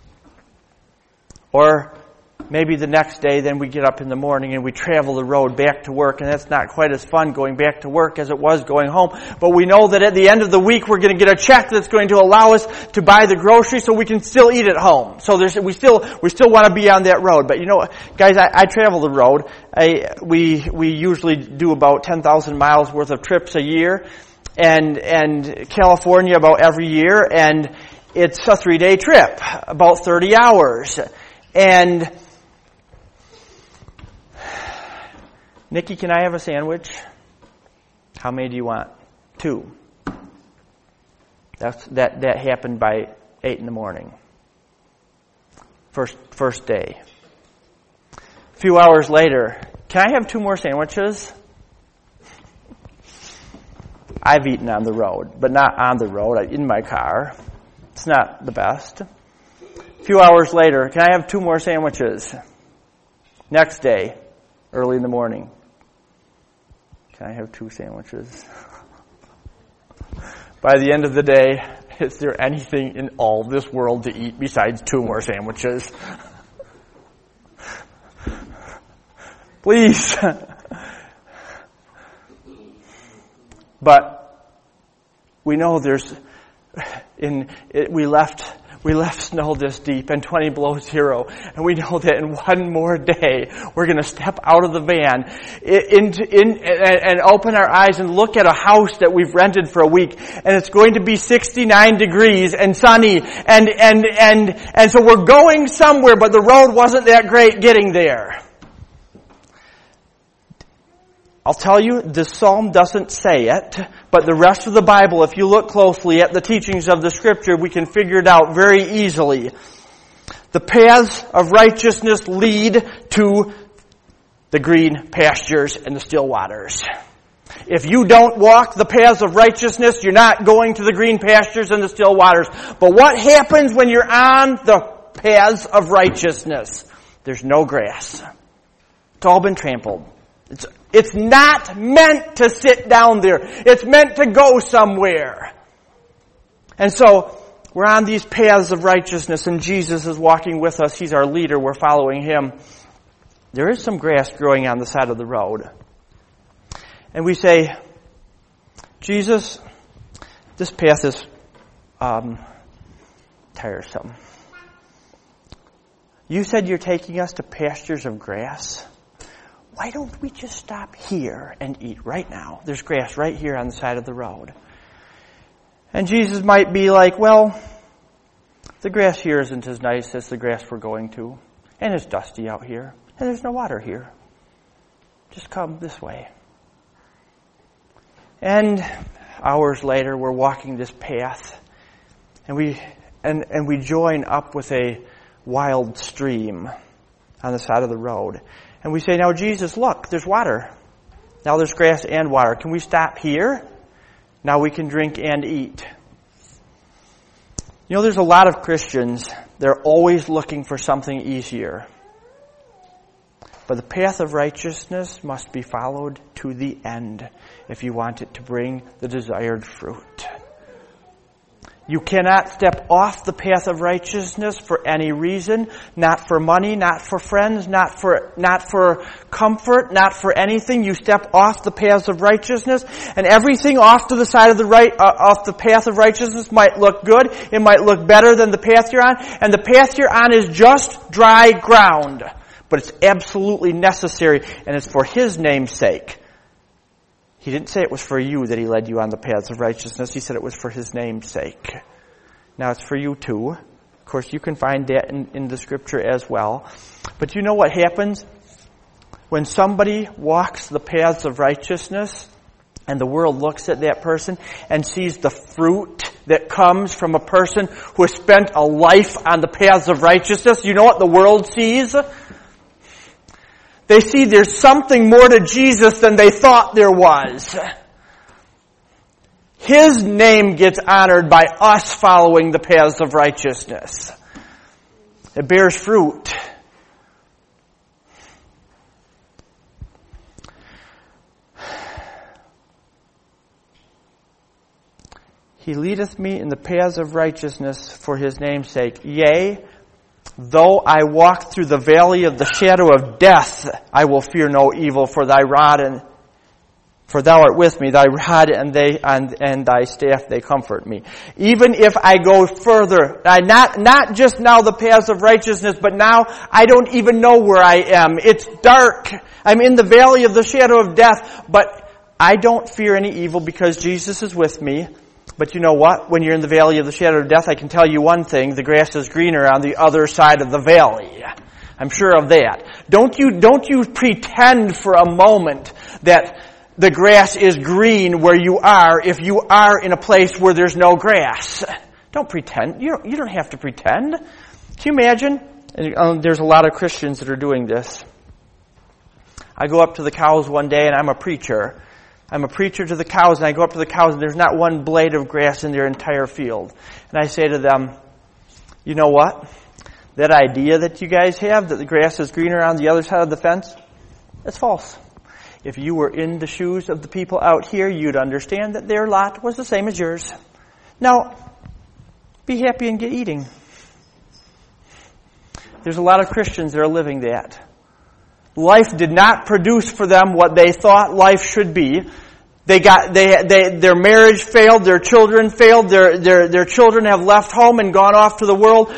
or maybe the next day, then we get up in the morning and we travel the road back to work, and that's not quite as fun going back to work as it was going home. But we know that at the end of the week, we're going to get a check that's going to allow us to buy the groceries so we can still eat at home. So we still want to be on that road. But you know what, guys, I travel the road. We usually do about 10,000 miles worth of trips a year, and California about every year, and it's a 3-day trip, about 30 hours. And Nikki, can I have a sandwich? How many do you want? 2. That happened by 8 in the morning. First day. A few hours later, can I have 2 more sandwiches? I've eaten on the road, but not on the road, in my car. It's not the best. A few hours later, can I have 2 more sandwiches? Next day, early in the morning. Can I have 2 sandwiches? By the end of the day, is there anything in all this world to eat besides 2 more sandwiches? Please. But we know we left snow this deep and 20 below zero, and we know that in one more day we're going to step out of the van and open our eyes and look at a house that we've rented for a week, and it's going to be 69 degrees and sunny, and so we're going somewhere, but the road wasn't that great getting there. I'll tell you, the psalm doesn't say it, but the rest of the Bible, if you look closely at the teachings of the Scripture, we can figure it out very easily. The paths of righteousness lead to the green pastures and the still waters. If you don't walk the paths of righteousness, you're not going to the green pastures and the still waters. But what happens when you're on the paths of righteousness? There's no grass. It's all been trampled. It's not meant to sit down there. It's meant to go somewhere. And so, we're on these paths of righteousness, and Jesus is walking with us. He's our leader. We're following Him. There is some grass growing on the side of the road. And we say, Jesus, this path is tiresome. You said you're taking us to pastures of grass. Why don't we just stop here and eat right now? There's grass right here on the side of the road. And Jesus might be like, well, the grass here isn't as nice as the grass we're going to. And it's dusty out here. And there's no water here. Just come this way. And hours later, we're walking this path. And we join up with a wild stream on the side of the road. And we say, now Jesus, look, there's water. Now there's grass and water. Can we stop here? Now we can drink and eat. You know, there's a lot of Christians, they're always looking for something easier. But the path of righteousness must be followed to the end if you want it to bring the desired fruit. You cannot step off the path of righteousness for any reason, not for money, not for friends, not for comfort, not for anything. You step off the paths of righteousness, and everything off to the side of off the path of righteousness might look good. It might look better than the path you're on, and the path you're on is just dry ground. But it's absolutely necessary, and it's for His name's sake. He didn't say it was for you that He led you on the paths of righteousness. He said it was for His name's sake. Now it's for you too. Of course, you can find that in the Scripture as well. But you know what happens? When somebody walks the paths of righteousness, and the world looks at that person and sees the fruit that comes from a person who has spent a life on the paths of righteousness, you know what the world sees? They see there's something more to Jesus than they thought there was. His name gets honored by us following the paths of righteousness. It bears fruit. He leadeth me in the paths of righteousness for His name's sake. Yea, though I walk through the valley of the shadow of death, I will fear no evil, for Thou art with me, Thy rod and Thy staff, they comfort me. Even if I go further, not just now the paths of righteousness, but now I don't even know where I am. It's dark. I'm in the valley of the shadow of death, but I don't fear any evil because Jesus is with me. But you know what? When you're in the valley of the shadow of death, I can tell you one thing. The grass is greener on the other side of the valley. I'm sure of that. Don't you pretend for a moment that the grass is green where you are if you are in a place where there's no grass. Don't pretend. You don't have to pretend. Can you imagine? There's a lot of Christians that are doing this. I go up to the cows one day and I'm a preacher. I'm a preacher to the cows, and I go up to the cows and there's not one blade of grass in their entire field. And I say to them, you know what? That idea that you guys have, that the grass is greener on the other side of the fence, that's false. If you were in the shoes of the people out here, you'd understand that their lot was the same as yours. Now, be happy and get eating. There's a lot of Christians that are living that. Life did not produce for them what they thought life should be. Their marriage failed, their children failed, their children have left home and gone off to the world.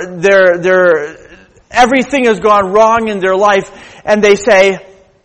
Everything has gone wrong in their life, and they say,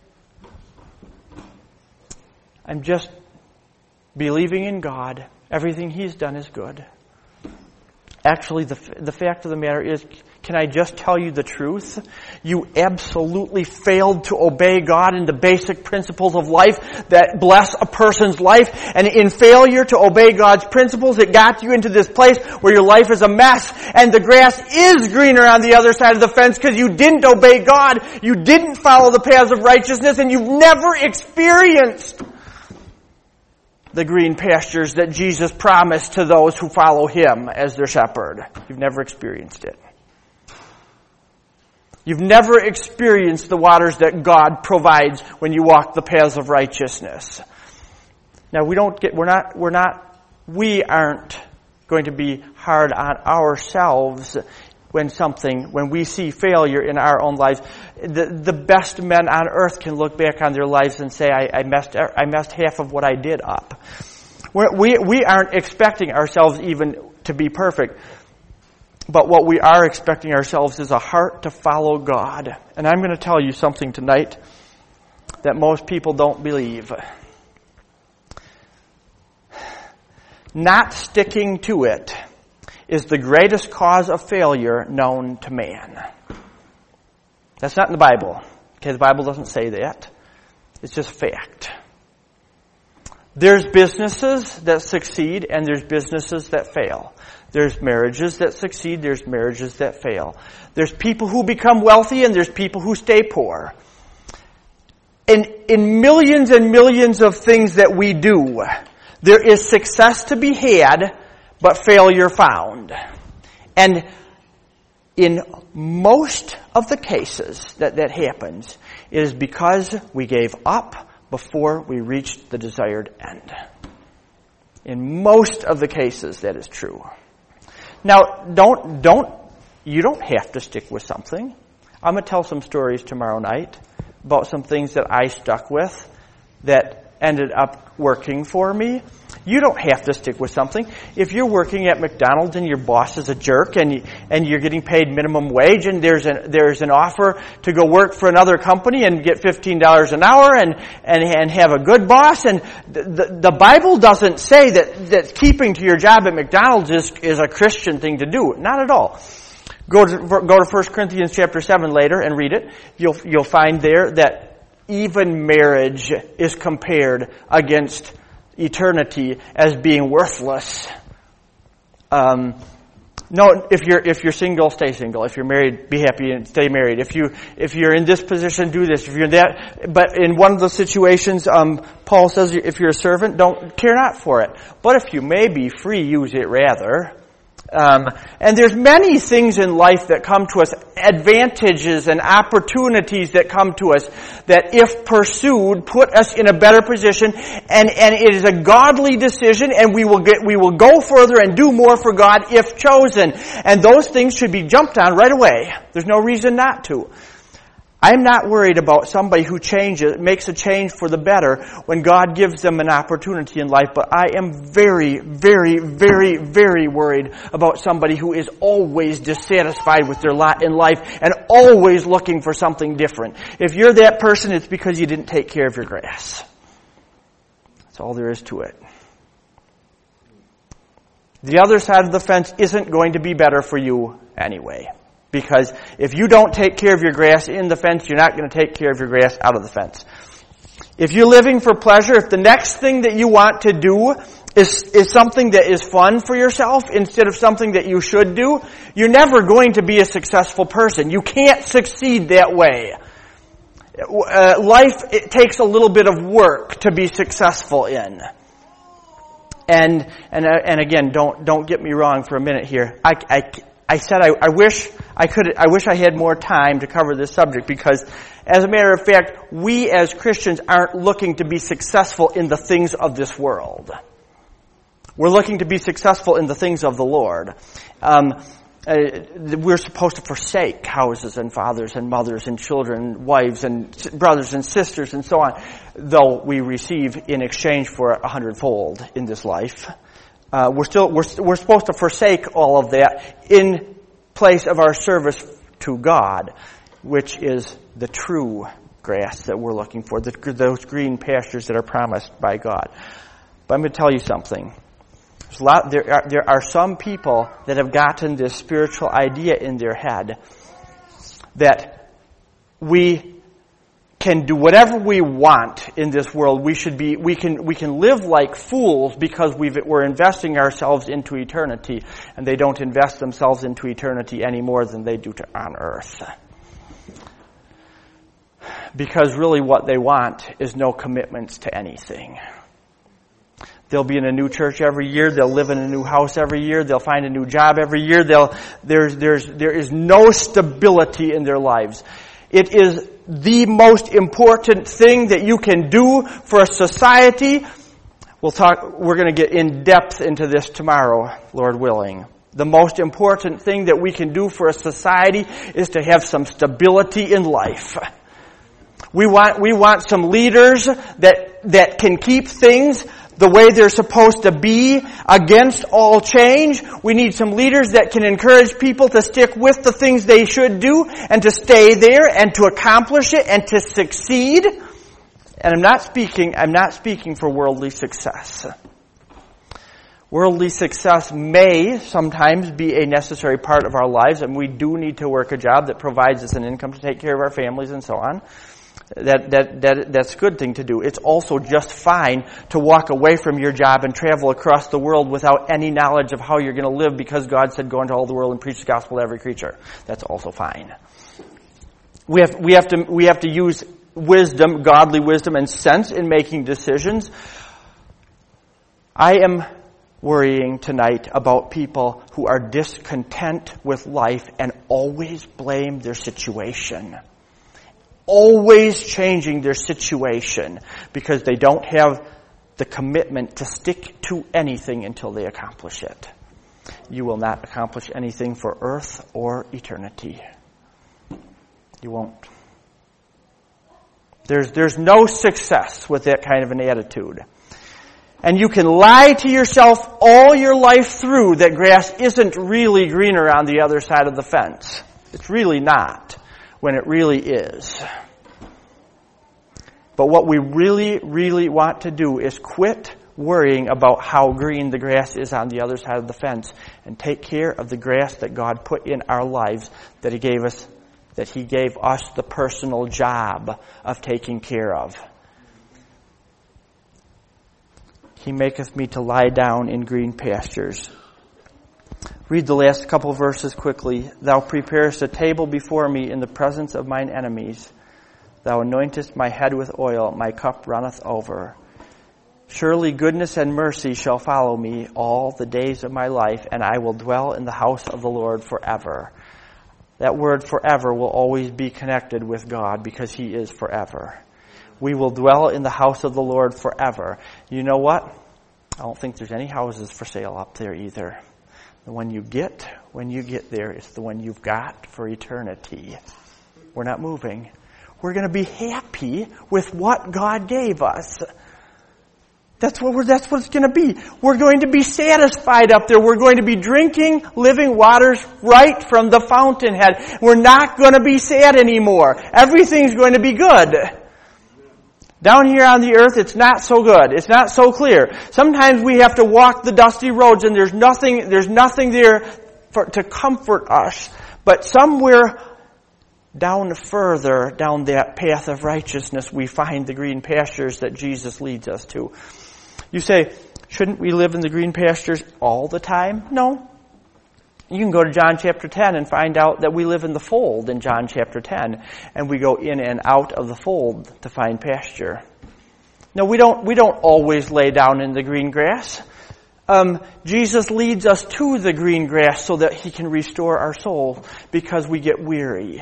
I'm just believing in God. Everything He's done is good. Actually, the fact of the matter is, can I just tell you the truth? You absolutely failed to obey God in the basic principles of life that bless a person's life. And in failure to obey God's principles, it got you into this place where your life is a mess. And the grass is greener on the other side of the fence because you didn't obey God. You didn't follow the paths of righteousness, and you've never experienced the green pastures that Jesus promised to those who follow Him as their shepherd. You've never experienced it. You've never experienced the waters that God provides when you walk the paths of righteousness. Now we aren't going to be hard on ourselves when we see failure in our own lives. The best men on earth can look back on their lives and say, I messed half of what I did up. We aren't expecting ourselves even to be perfect. But what we are expecting ourselves is a heart to follow God. And I'm going to tell you something tonight that most people don't believe. Not sticking to it is the greatest cause of failure known to man. That's not in the Bible. Okay, the Bible doesn't say that. It's just fact. There's businesses that succeed and there's businesses that fail. There's marriages that succeed, there's marriages that fail. There's people who become wealthy and there's people who stay poor. In millions and millions of things that we do, there is success to be had, but failure found. And in most of the cases that happens, it is because we gave up before we reached the desired end. In most of the cases, that is true. Now, you don't have to stick with something. I'm going to tell some stories tomorrow night about some things that I stuck with that ended up working for me. You don't have to stick with something. If you're working at McDonald's and your boss is a jerk and you're getting paid minimum wage and there's an offer to go work for another company and get $15 an hour and have a good boss, and the Bible doesn't say that keeping to your job at McDonald's is a Christian thing to do. Not at all. Go to 1 Corinthians chapter 7 later and read it. You'll find there that even marriage is compared against eternity as being worthless. No, if you're single, stay single. If you're married, be happy and stay married. If you're in this position, do this. If you're in that, but in one of the situations, Paul says, if you're a servant, don't care not for it. But if you may be free, use it rather. And there's many things in life that come to us, advantages and opportunities that come to us that if pursued put us in a better position, and it is a godly decision, and we will go further and do more for God if chosen. And those things should be jumped on right away. There's no reason not to. I'm not worried about somebody who makes a change for the better when God gives them an opportunity in life, but I am very, very, very, very worried about somebody who is always dissatisfied with their lot in life and always looking for something different. If you're that person, it's because you didn't take care of your grass. That's all there is to it. The other side of the fence isn't going to be better for you anyway, Because if you don't take care of your grass in the fence, you're not going to take care of your grass out of the fence. If you're living for pleasure, if the next thing that you want to do is something that is fun for yourself instead of something that you should do, you're never going to be a successful person. You can't succeed that way. Life, it takes a little bit of work to be successful in. And again, don't get me wrong for a minute here. I said I wish I had more time to cover this subject, because as a matter of fact, we as Christians aren't looking to be successful in the things of this world. We're looking to be successful in the things of the Lord. We're supposed to forsake houses and fathers and mothers and children, wives and brothers and sisters and so on, though we receive in exchange for 100-fold in this life. We're supposed to forsake all of that in place of our service to God, which is the true grass that we're looking for, those green pastures that are promised by God. But I'm going to tell you something. There are some people that have gotten this spiritual idea in their head that we can do whatever we want in this world. We can live like fools because we're investing ourselves into eternity, and they don't invest themselves into eternity any more than they do on earth. Because really what they want is no commitments to anything. They'll be in a new church every year. They'll live in a new house every year. They'll find a new job every year. There is no stability in their lives. It is the most important thing that you can do for a society. We're going to get in depth into this tomorrow, Lord willing. The most important thing that we can do for a society is to have some stability in life. We want some leaders that can keep things the way they're supposed to be against all change. We need some leaders that can encourage people to stick with the things they should do and to stay there and to accomplish it and to succeed. And I'm not speaking for worldly success. Worldly success may sometimes be a necessary part of our lives, and we do need to work a job that provides us an income to take care of our families and so on. That's a good thing to do. It's also just fine to walk away from your job and travel across the world without any knowledge of how you're going to live, because God said, go into all the world and preach the gospel to every creature. That's also fine. We have to use wisdom, godly wisdom and sense in making decisions. I am worrying tonight about people who are discontent with life and always blame their situation. Always changing their situation because they don't have the commitment to stick to anything until they accomplish it. You will not accomplish anything for earth or eternity. You won't. There's no success with that kind of an attitude. And you can lie to yourself all your life through that grass isn't really greener on the other side of the fence. It's really not, when it really is. But what we really, really want to do is quit worrying about how green the grass is on the other side of the fence and take care of the grass that God put in our lives, that He gave us the personal job of taking care of. He maketh me to lie down in green pastures. Read the last couple verses quickly. Thou preparest a table before me in the presence of mine enemies. Thou anointest my head with oil, my cup runneth over. Surely goodness and mercy shall follow me all the days of my life, and I will dwell in the house of the Lord forever. That word forever will always be connected with God because He is forever. We will dwell in the house of the Lord forever. You know what? I don't think there's any houses for sale up there either. The one you get when you get there is the one you've got for eternity. We're not moving. We're going to be happy with what God gave us. That's what it's going to be. We're going to be satisfied up there. We're going to be drinking living waters right from the fountainhead. We're not going to be sad anymore. Everything's going to be good. Down here on the earth, it's not so good. It's not so clear. Sometimes we have to walk the dusty roads and there's nothing there to comfort us. But somewhere further down that path of righteousness, we find the green pastures that Jesus leads us to. You say, shouldn't we live in the green pastures all the time? No. You can go to John chapter 10 and find out that we live in the fold in John chapter 10. And we go in and out of the fold to find pasture. No, we don't always lay down in the green grass. Jesus leads us to the green grass so that He can restore our soul because we get weary.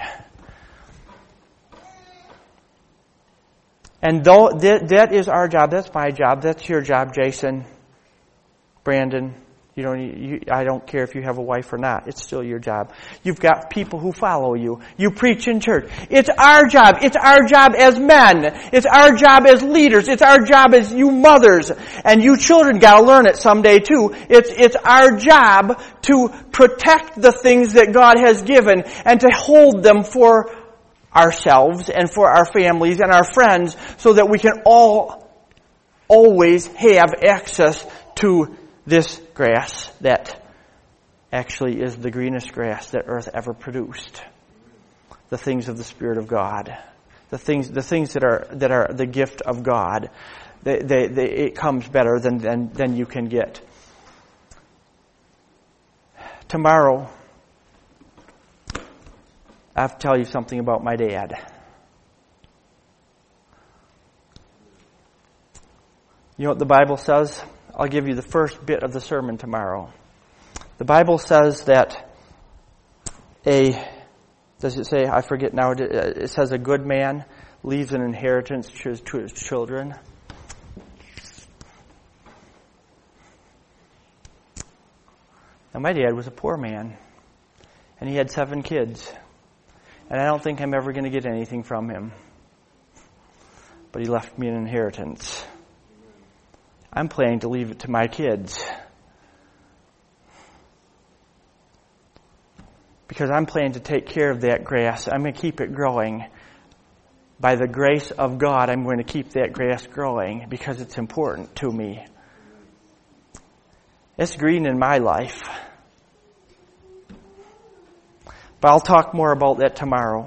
And though that is our job, that's my job, that's your job, Jason, Brandon. I don't care if you have a wife or not. It's still your job. You've got people who follow you. You preach in church. It's our job. It's our job as men. It's our job as leaders. It's our job as you mothers. And you children gotta learn it someday too. It's our job to protect the things that God has given and to hold them for ourselves and for our families and our friends so that we can always have access to this grass that actually is the greenest grass that earth ever produced. The things of the Spirit of God. The things that are the gift of God. It comes better than you can get. Tomorrow, I have to tell you something about my dad. You know what the Bible says? I'll give you the first bit of the sermon tomorrow. The Bible says that does it say, I forget now, it says a good man leaves an inheritance to his children. Now my dad was a poor man, and he had 7 kids. And I don't think I'm ever going to get anything from him. But he left me an inheritance. I'm planning to leave it to my kids. Because I'm planning to take care of that grass. I'm going to keep it growing. By the grace of God, I'm going to keep that grass growing because it's important to me. It's green in my life. But I'll talk more about that tomorrow.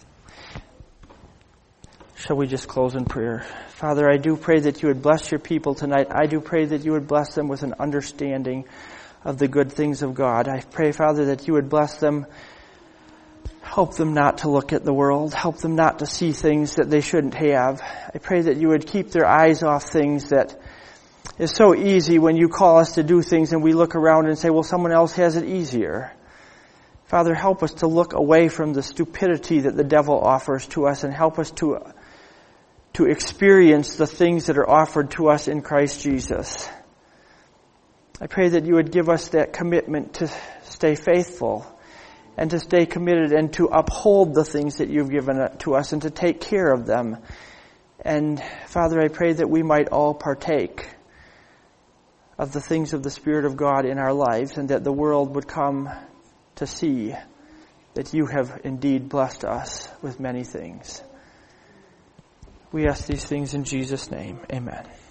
Shall we just close in prayer? Father, I do pray that you would bless your people tonight. I do pray that you would bless them with an understanding of the good things of God. I pray, Father, that you would bless them. Help them not to look at the world. Help them not to see things that they shouldn't have. I pray that you would keep their eyes off things that is so easy when you call us to do things and we look around and say, well, someone else has it easier. Father, help us to look away from the stupidity that the devil offers to us and help us to experience the things that are offered to us in Christ Jesus. I pray that you would give us that commitment to stay faithful and to stay committed and to uphold the things that you've given to us and to take care of them. And Father, I pray that we might all partake of the things of the Spirit of God in our lives and that the world would come to see that you have indeed blessed us with many things. We ask these things in Jesus' name. Amen.